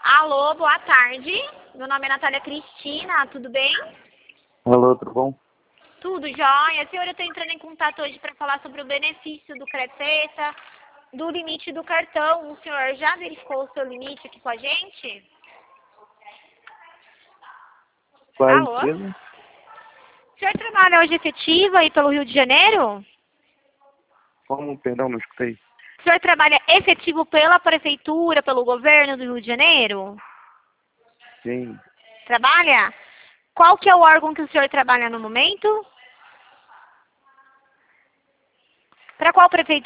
Alô, boa tarde. Meu nome é Natália Cristina, tudo bem? Alô, tudo bom? Tudo jóia. Senhor, eu estou entrando em contato hoje para falar sobre o benefício do Crefesa, do limite do cartão. O senhor já verificou o seu limite aqui com a gente? Qual é a Alô? empresa? O senhor trabalha hoje efetivo aí pelo Rio de Janeiro? Como? Perdão, não escutei. O senhor trabalha efetivo pela prefeitura, pelo governo do Rio de Janeiro? Sim, Trabalha? Qual que é o órgão que o senhor trabalha no momento? Para qual prefeitura?